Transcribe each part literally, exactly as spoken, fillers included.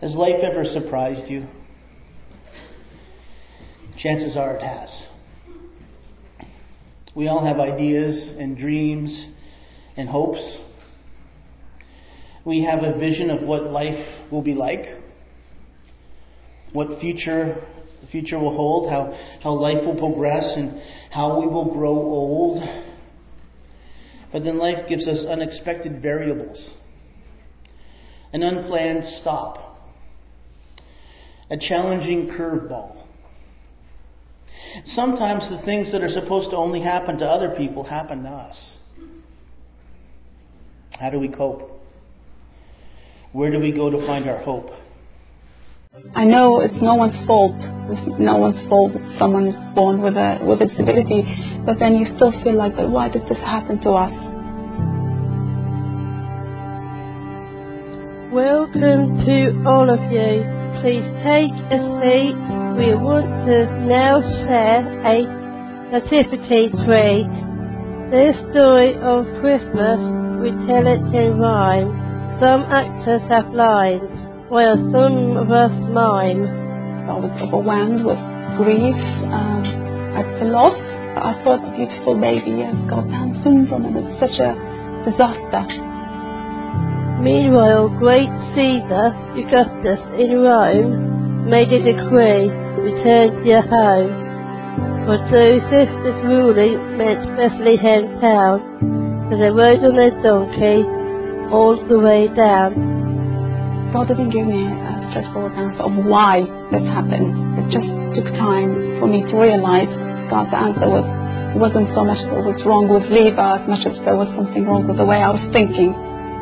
Has life ever surprised you? Chances are it has. We all have ideas and dreams and hopes. We have a vision of what life will be like, what future the future will hold, how, how life will progress, and how we will grow old. But then life gives us unexpected variables, an unplanned stop, a challenging curveball. Sometimes the things that are supposed to only happen to other people happen to us. How do we cope? Where do we go to find our hope? I know it's no one's fault. It's no one's fault that someone is born with a with a disability, but then you still feel like, that why did this happen to us? Welcome to all of you. Please take a seat. We want to now share a nativity tree. This story of Christmas, we tell it in rhyme. Some actors have lines, while some of us mime. I was overwhelmed with grief um, at the loss. I thought a beautiful baby has got Down syndrome, and it's such a disaster. Meanwhile, great Caesar Augustus in Rome made a decree, return to your home. For Joseph, this ruling meant Bethlehem town, so they rode on their donkey all the way down. God didn't give me a straightforward answer of why this happened. It just took time for me to realize God's answer was wasn't so much what was wrong with Leva as much as there was something wrong with the way I was thinking.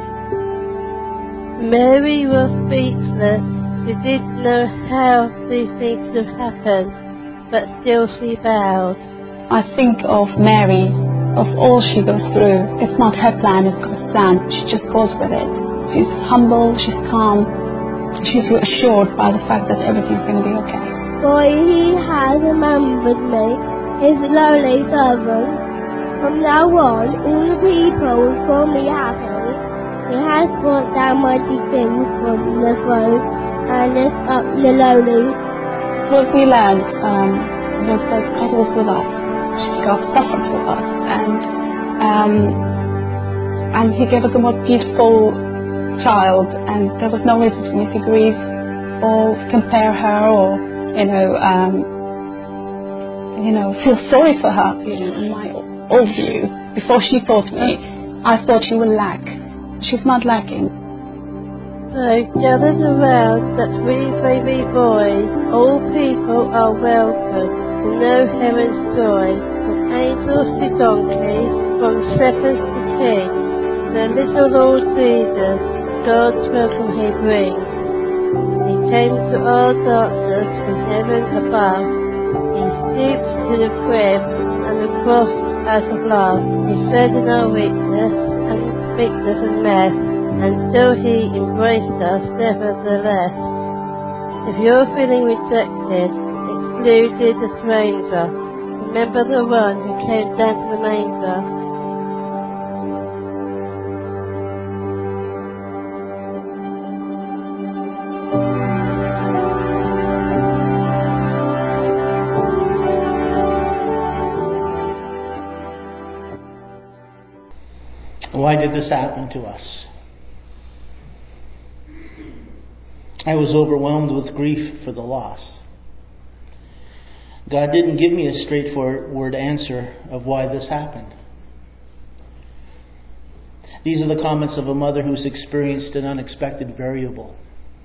Mary was speechless. She didn't know how these things would happen, but still she bowed. I think of Mary, of all she goes through. It's not her plan, it's God's plan. She just goes with it. She's humble, she's calm, she's reassured by the fact that everything's going to be okay. For he has remembered me, his lowly servant. From now on, all the people will call me happy. He has brought down mighty things from the throne and lift up the lowly. What we learned um, was that God was with us. God suffered with us, and um, and He gave us a most beautiful child, and there was no reason for me to grieve or compare her, or you know, um, you know, feel sorry for her. You know, in my old view, before she taught me, I thought she would lack. She's not lacking. So gathered around that wee baby boy, all people are welcome to know heaven's joy. From angels to donkeys, from shepherds to kings, the little Lord Jesus, God's welcome He brings. He came to our darkness from heaven above. He stooped to the crib and the cross out of love. He fed in our weakness and weakness and mess, and still He embraced us nevertheless. If you're feeling rejected, excluded, a stranger, remember the one who came down to the manger. Why did this happen to us? I was overwhelmed with grief for the loss. God didn't give me a straightforward answer of why this happened. These are the comments of a mother who's experienced an unexpected variable,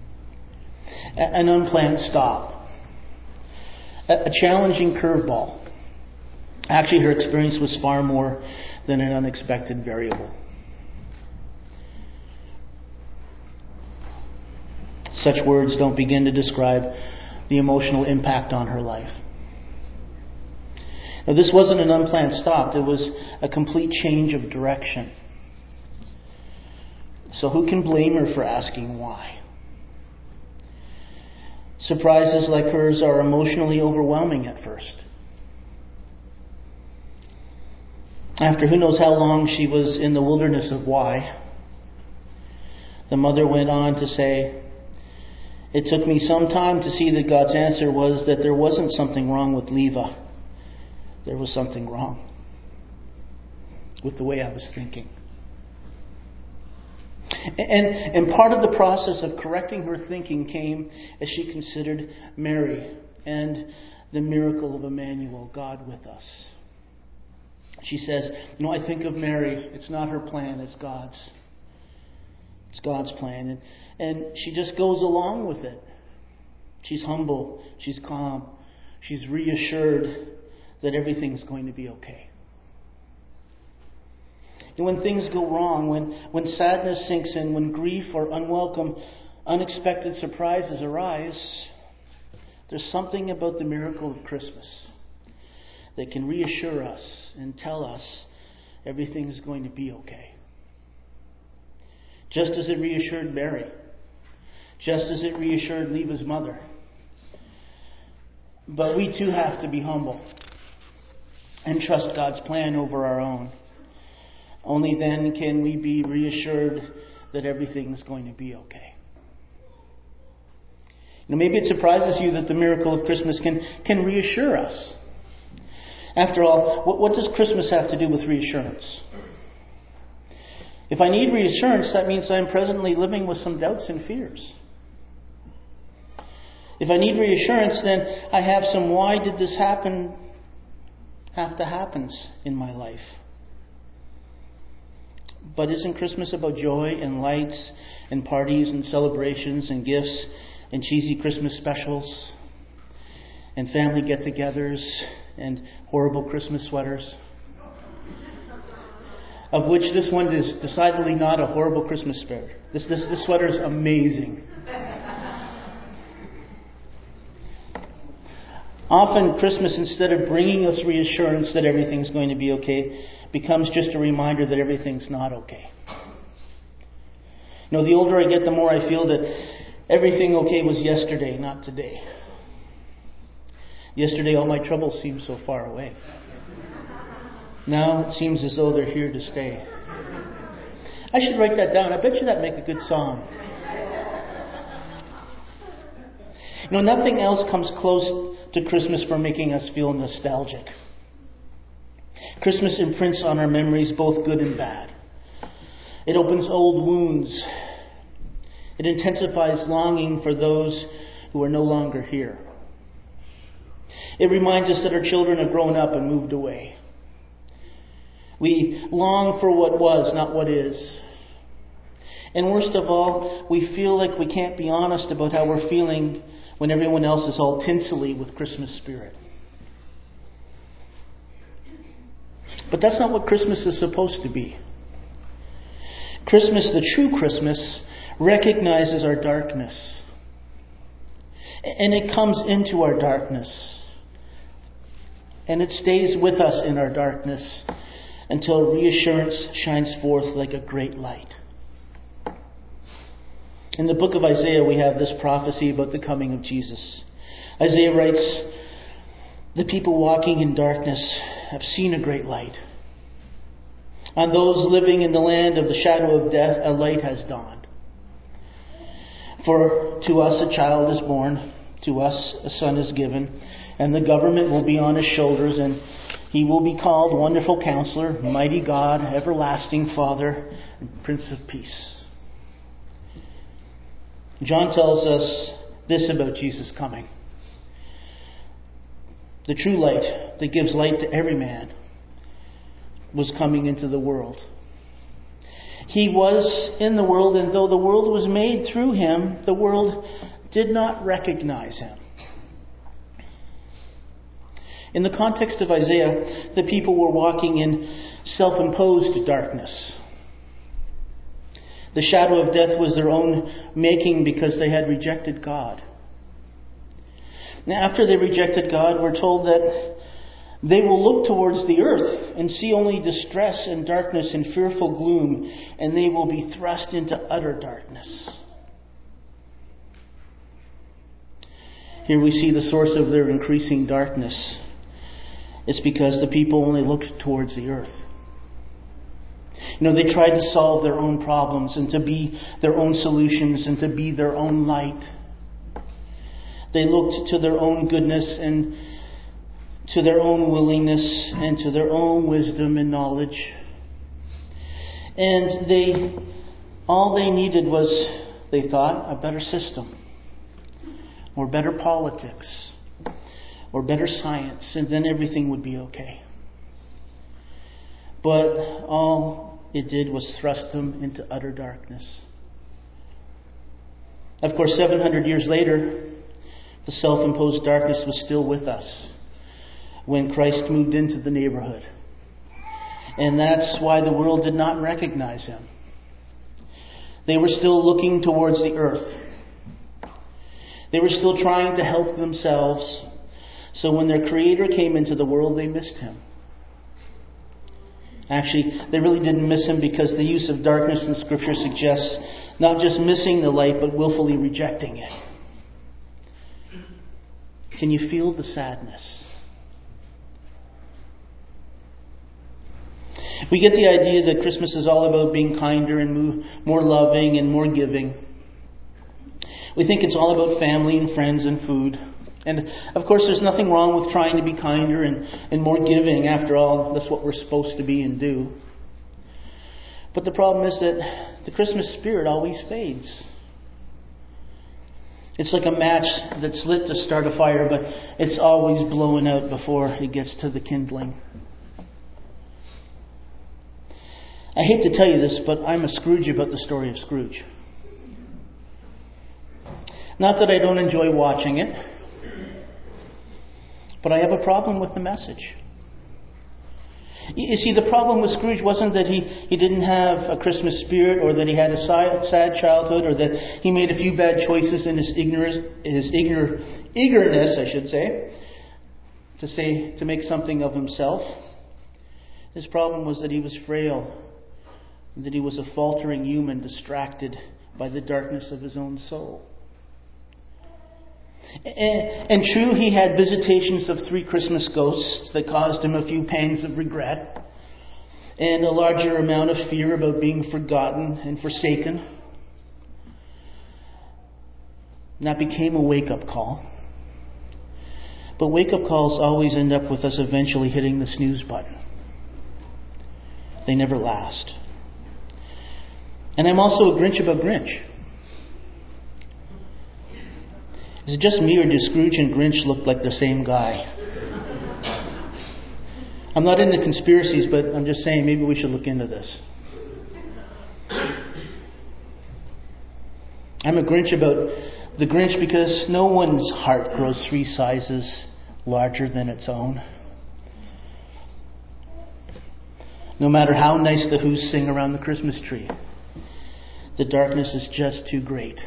an unplanned stop, a challenging curveball. Actually, her experience was far more than an unexpected variable. Such words don't begin to describe the emotional impact on her life. Now, this wasn't an unplanned stop. It was a complete change of direction. So who can blame her for asking why? Surprises like hers are emotionally overwhelming at first. After who knows how long she was in the wilderness of why, the mother went on to say, It took me some time to see that God's answer was that there wasn't something wrong with Leva. There was something wrong with the way I was thinking. And, and part of the process of correcting her thinking came as she considered Mary and the miracle of Emmanuel, God with us. She says, you know, I think of Mary. It's not her plan, it's God's. It's God's plan. And, and she just goes along with it. She's humble. She's calm. She's reassured that everything's going to be okay. And when things go wrong, when, when sadness sinks in, when grief or unwelcome, unexpected surprises arise, there's something about the miracle of Christmas that can reassure us and tell us everything's going to be okay. Just as it reassured Mary. Just as it reassured Leva's mother. But we too have to be humble and trust God's plan over our own. Only then can we be reassured that everything's going to be okay. You know, maybe it surprises you that the miracle of Christmas can, can reassure us. After all, what, what does Christmas have to do with reassurance? If I need reassurance, that means I'm presently living with some doubts and fears. If I need reassurance, then I have some why did this happen have to happens in my life. But isn't Christmas about joy and lights and parties and celebrations and gifts and cheesy Christmas specials and family get-togethers and horrible Christmas sweaters? Of which this one is decidedly not a horrible Christmas sweater. This, this, this sweater is amazing. Often Christmas, instead of bringing us reassurance that everything's going to be okay, becomes just a reminder that everything's not okay. You know, the older I get, the more I feel that everything okay was yesterday, not today. Yesterday, all my troubles seemed so far away. Now it seems as though they're here to stay. I should write that down. I bet you that'd make a good song. You know, nothing else comes close to Christmas for making us feel nostalgic. Christmas imprints on our memories both good and bad. It opens old wounds. It intensifies longing for those who are no longer here. It reminds us that our children have grown up and moved away. We long for what was, not what is. And worst of all, we feel like we can't be honest about how we're feeling when everyone else is all tinsely with Christmas spirit. But that's not what Christmas is supposed to be. Christmas, the true Christmas, recognizes our darkness. And it comes into our darkness. And it stays with us in our darkness until reassurance shines forth like a great light. In the book of Isaiah, we have this prophecy about the coming of Jesus. Isaiah writes, "The people walking in darkness have seen a great light. On those living in the land of the shadow of death, a light has dawned. For to us a child is born, to us a son is given, and the government will be on his shoulders, and he will be called Wonderful Counselor, Mighty God, Everlasting Father, and Prince of Peace." John tells us this about Jesus coming. The true light that gives light to every man was coming into the world. He was in the world, and though the world was made through him, the world did not recognize him. In the context of Isaiah, the people were walking in self-imposed darkness. The shadow of death was their own making because they had rejected God. Now, after they rejected God, we're told that they will look towards the earth and see only distress and darkness and fearful gloom, and they will be thrust into utter darkness. Here we see the source of their increasing darkness. It's because the people only looked towards the earth. You know, they tried to solve their own problems and to be their own solutions and to be their own light. They looked to their own goodness and to their own willingness and to their own wisdom and knowledge. And they, all they needed was, they thought, a better system, or better politics, or better science, and then everything would be okay. But all it did was thrust them into utter darkness. Of course, seven hundred years later, the self-imposed darkness was still with us when Christ moved into the neighborhood. And that's why the world did not recognize him. They were still looking towards the earth. They were still trying to help themselves. So when their Creator came into the world, they missed him. Actually, they really didn't miss him, because the use of darkness in Scripture suggests not just missing the light, but willfully rejecting it. Can you feel the sadness? We get the idea that Christmas is all about being kinder and more loving and more giving. We think it's all about family and friends and food. And of course, there's nothing wrong with trying to be kinder and, and more giving. After all, that's what we're supposed to be and do. But the problem is that the Christmas spirit always fades. It's like a match that's lit to start a fire, but it's always blowing out before it gets to the kindling. I hate to tell you this, but I'm a Scrooge about the story of Scrooge. Not that I don't enjoy watching it, but I have a problem with the message. You see, the problem with Scrooge wasn't that he, he didn't have a Christmas spirit, or that he had a sad childhood, or that he made a few bad choices in his ignorance, his ignor, eagerness, I should say, to say to make something of himself. His problem was that he was frail, and that he was a faltering human distracted by the darkness of his own soul. And, and true, he had visitations of three Christmas ghosts that caused him a few pangs of regret and a larger amount of fear about being forgotten and forsaken. And that became a wake-up call. But wake-up calls always end up with us eventually hitting the snooze button. They never last. And I'm also a Grinch about Grinch. Is it just me, or do Scrooge and Grinch look like the same guy? I'm not into conspiracies, but I'm just saying maybe we should look into this. I'm a Grinch about the Grinch because no one's heart grows three sizes larger than its own. No matter how nice the Who's sing around the Christmas tree, the darkness is just too great.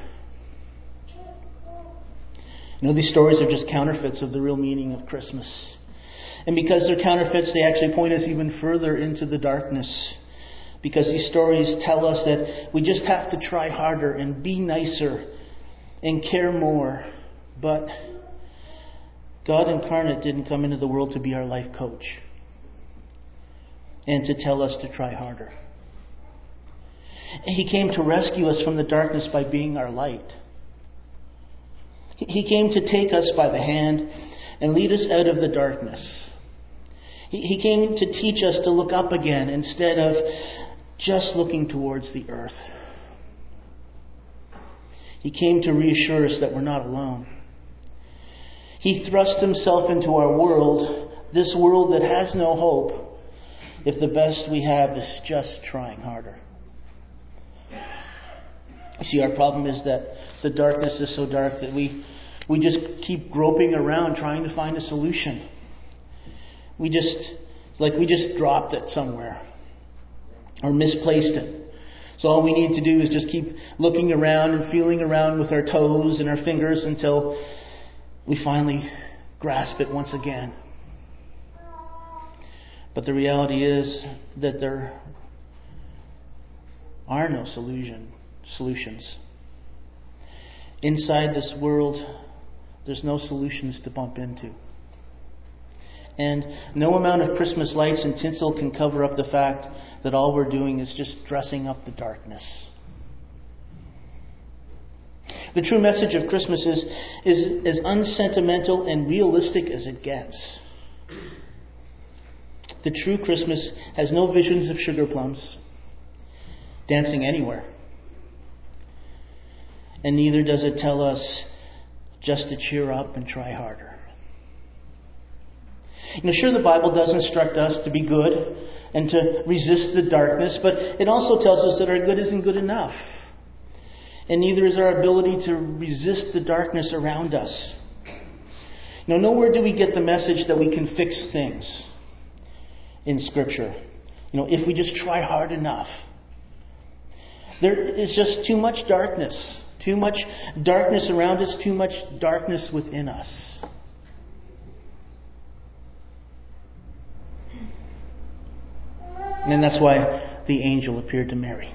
You know, these stories are just counterfeits of the real meaning of Christmas. And because they're counterfeits, they actually point us even further into the darkness. Because these stories tell us that we just have to try harder and be nicer and care more. But God incarnate didn't come into the world to be our life coach and to tell us to try harder. He came to rescue us from the darkness by being our light. He came to take us by the hand and lead us out of the darkness. He came to teach us to look up again instead of just looking towards the earth. He came to reassure us that we're not alone. He thrust himself into our world, this world that has no hope, if the best we have is just trying harder. You see, our problem is that the darkness is so dark that we we just keep groping around trying to find a solution. We just, like we just dropped it somewhere or misplaced it. So all we need to do is just keep looking around and feeling around with our toes and our fingers until we finally grasp it once again. But the reality is that there are no solution, solutions. Inside this world, there's no solutions to bump into. And no amount of Christmas lights and tinsel can cover up the fact that all we're doing is just dressing up the darkness. The true message of Christmas is, is as unsentimental and realistic as it gets. The true Christmas has no visions of sugar plums dancing anywhere. And neither does it tell us just to cheer up and try harder. You know, sure, the Bible does instruct us to be good and to resist the darkness, but it also tells us that our good isn't good enough. And neither is our ability to resist the darkness around us. You know, nowhere do we get the message that we can fix things in Scripture. You know, if we just try hard enough. There is just too much darkness. Too much darkness around us. Too much darkness within us. And that's why the angel appeared to Mary,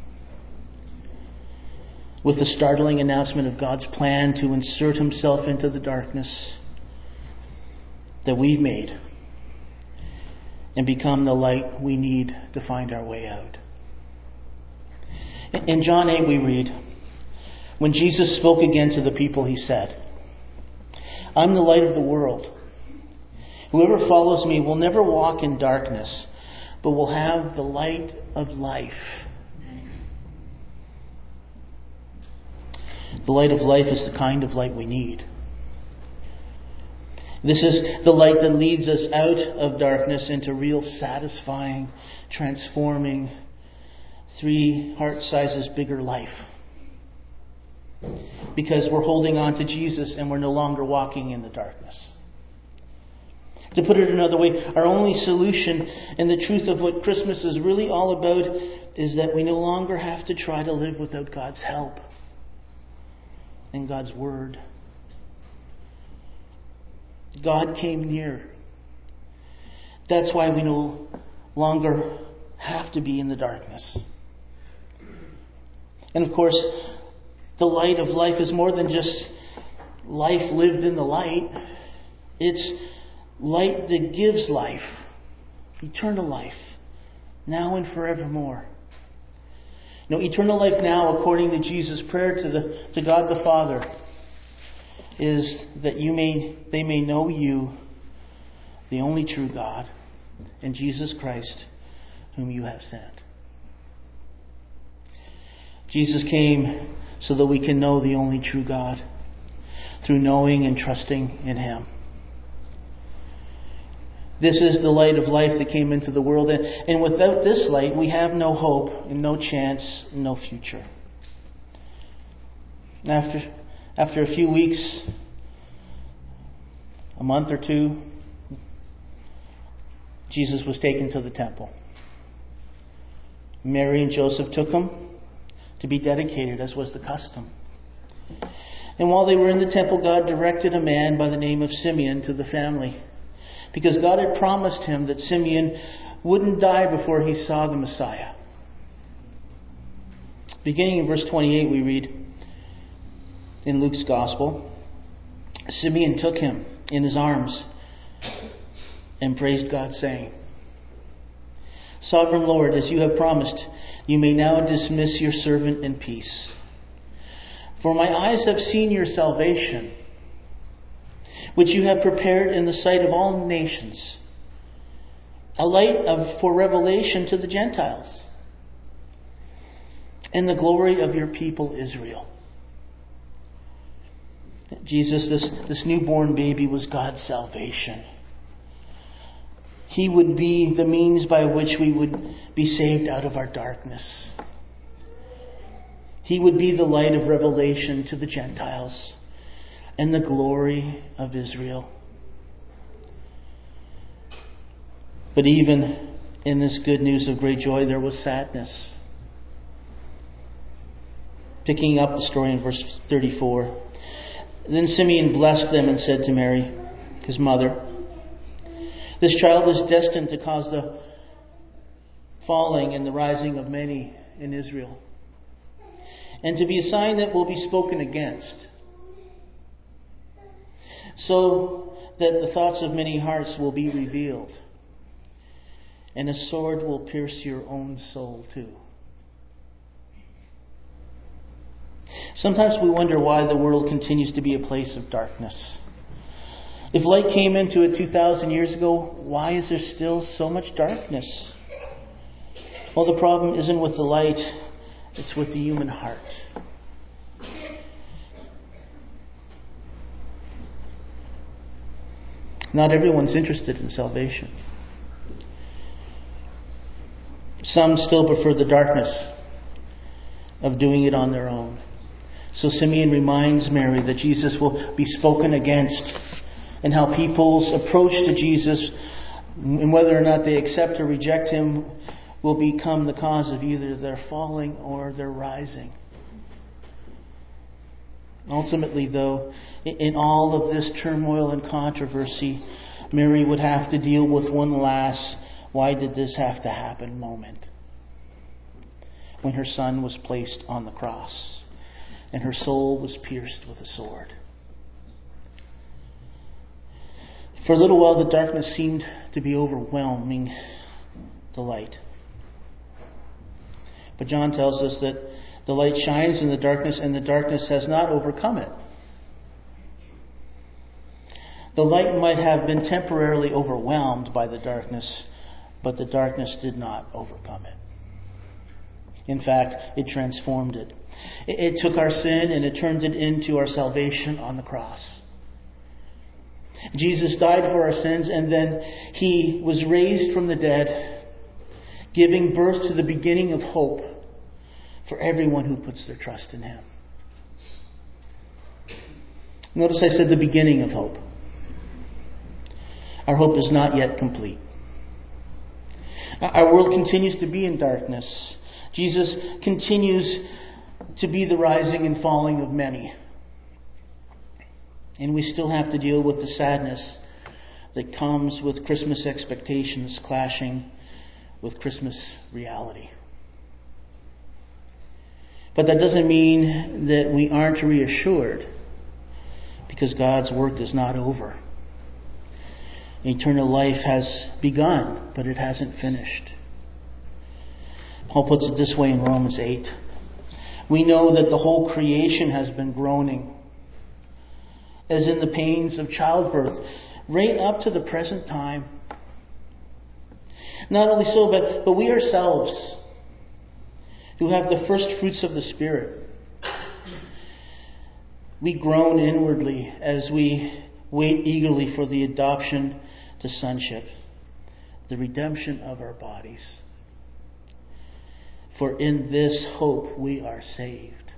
with the startling announcement of God's plan to insert himself into the darkness that we've made and become the light we need to find our way out. In John eight we read, when Jesus spoke again to the people, he said, I'm the light of the world. Whoever follows me will never walk in darkness, but will have the light of life. The light of life is the kind of light we need. This is the light that leads us out of darkness into real satisfying, transforming, three heart sizes bigger life. Because we're holding on to Jesus and we're no longer walking in the darkness. To put it another way, our only solution and the truth of what Christmas is really all about is that we no longer have to try to live without God's help and God's Word. God came near. That's why we no longer have to be in the darkness. And of course, the light of life is more than just life lived in the light. It's light that gives life, eternal life, now and forevermore. You know, eternal life now, according to Jesus' prayer to the to God the Father, is that you may they may know you, the only true God, and Jesus Christ, whom you have sent. Jesus came so that we can know the only true God through knowing and trusting in Him. This is the light of life that came into the world. And, and without this light, we have no hope and no chance and no future. After, after a few weeks, a month or two, Jesus was taken to the temple. Mary and Joseph took him to be dedicated, as was the custom. And while they were in the temple, God directed a man by the name of Simeon to the family. Because God had promised him that Simeon wouldn't die before he saw the Messiah. Beginning in verse twenty-eight, we read in Luke's Gospel, Simeon took him in his arms and praised God, saying, Sovereign Lord, as you have promised, you may now dismiss your servant in peace. For my eyes have seen your salvation, which you have prepared in the sight of all nations, a light of, for revelation to the Gentiles, and the glory of your people Israel. Jesus, this, this newborn baby, was God's salvation. He would be the means by which we would be saved out of our darkness. He would be the light of revelation to the Gentiles and the glory of Israel. But even in this good news of great joy, there was sadness. Picking up the story in verse thirty-four. Then Simeon blessed them and said to Mary, his mother, this child is destined to cause the falling and the rising of many in Israel, and to be a sign that will be spoken against, so that the thoughts of many hearts will be revealed, and a sword will pierce your own soul too. Sometimes we wonder why the world continues to be a place of darkness. If light came into it two thousand years ago, why is there still so much darkness? Well, the problem isn't with the light, it's with the human heart. Not everyone's interested in salvation. Some still prefer the darkness of doing it on their own. So Simeon reminds Mary that Jesus will be spoken against, and how people's approach to Jesus, and whether or not they accept or reject him, will become the cause of either their falling or their rising. Ultimately, though, in all of this turmoil and controversy, Mary would have to deal with one last "why did this have to happen" moment, when her son was placed on the cross and her soul was pierced with a sword. For a little while, the darkness seemed to be overwhelming the light. But John tells us that the light shines in the darkness, and the darkness has not overcome it. The light might have been temporarily overwhelmed by the darkness, but the darkness did not overcome it. In fact, it transformed it. It took our sin and it turned it into our salvation on the cross. Jesus died for our sins, and then he was raised from the dead, giving birth to the beginning of hope for everyone who puts their trust in him. Notice I said the beginning of hope. Our hope is not yet complete. Our world continues to be in darkness. Jesus continues to be the rising and falling of many. And we still have to deal with the sadness that comes with Christmas expectations clashing with Christmas reality. But that doesn't mean that we aren't reassured, because God's work is not over. Eternal life has begun, but it hasn't finished. Paul puts it this way in Romans eight. We know that the whole creation has been groaning, as in the pains of childbirth, right up to the present time. Not only so, but, but we ourselves, who have the first fruits of the Spirit, we groan inwardly as we wait eagerly for the adoption to sonship, the redemption of our bodies. For in this hope we are saved.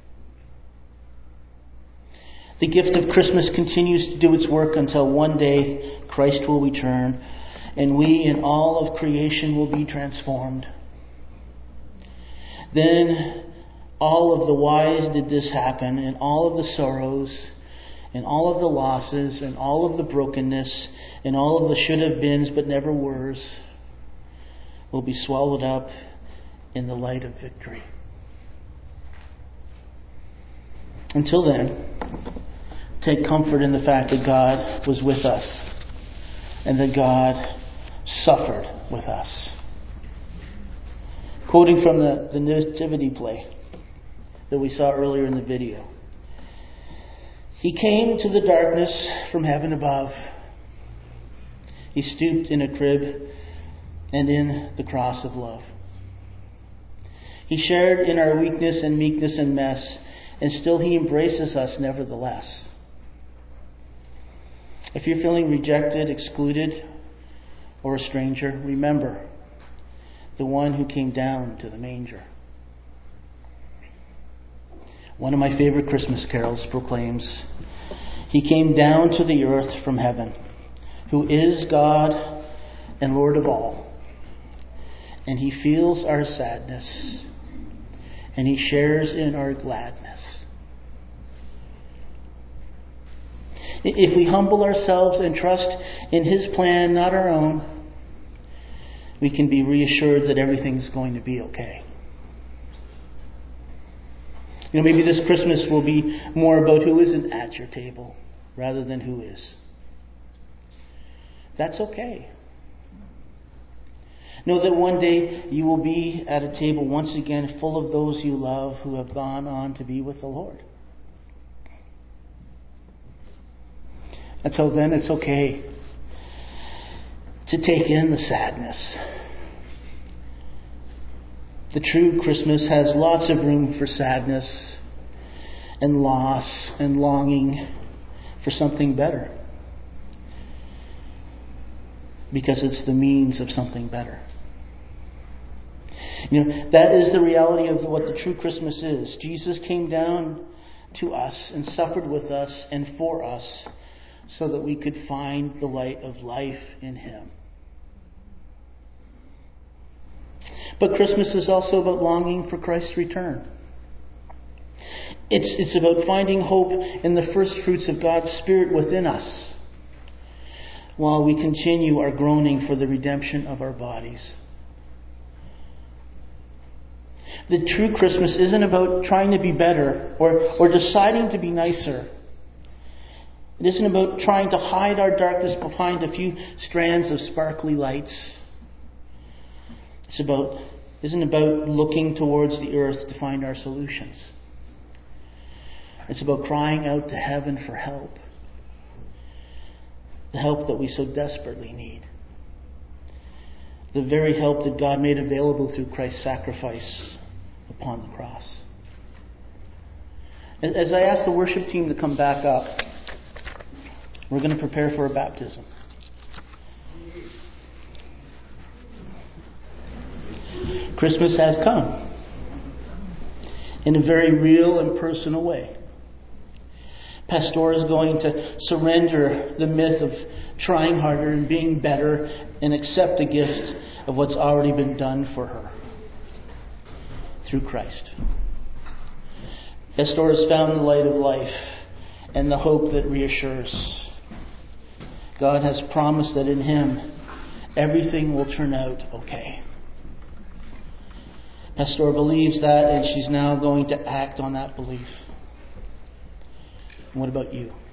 The gift of Christmas continues to do its work until one day Christ will return, and we and all of creation will be transformed. Then all of the whys did this happen, and all of the sorrows, and all of the losses, and all of the brokenness, and all of the should have beens but never were's will be swallowed up in the light of victory. Until then, take comfort in the fact that God was with us and that God suffered with us. Quoting from the, the nativity play that we saw earlier in the video. He came to the darkness from heaven above. He stooped in a crib and in the cross of love. He shared in our weakness and meekness and mess, and still he embraces us nevertheless. If you're feeling rejected, excluded, or a stranger, remember the one who came down to the manger. One of my favorite Christmas carols proclaims, He came down to the earth from heaven, who is God and Lord of all. And He feels our sadness, and He shares in our gladness. If we humble ourselves and trust in His plan, not our own, we can be reassured that everything's going to be okay. You know, maybe this Christmas will be more about who isn't at your table rather than who is. That's okay. Know that one day you will be at a table once again full of those you love who have gone on to be with the Lord. Until then, it's okay to take in the sadness. The true Christmas has lots of room for sadness and loss and longing for something better. Because it's the means of something better. You know, that is the reality of what the true Christmas is. Jesus came down to us and suffered with us and for us so that we could find the light of life in Him. But Christmas is also about longing for Christ's return. It's, it's about finding hope in the first fruits of God's Spirit within us while we continue our groaning for the redemption of our bodies. The true Christmas isn't about trying to be better or, or deciding to be nicer. It isn't about trying to hide our darkness behind a few strands of sparkly lights. It's about, isn't about looking towards the earth to find our solutions. It's about crying out to heaven for help. The help that we so desperately need. The very help that God made available through Christ's sacrifice upon the cross. As I ask the worship team to come back up, we're going to prepare for a baptism. Christmas has come in a very real and personal way. Pastor is going to surrender the myth of trying harder and being better and accept the gift of what's already been done for her through Christ. Pastor has found the light of life and the hope that reassures. God has promised that in Him everything will turn out okay. Pastor believes that, and she's now going to act on that belief. And what about you?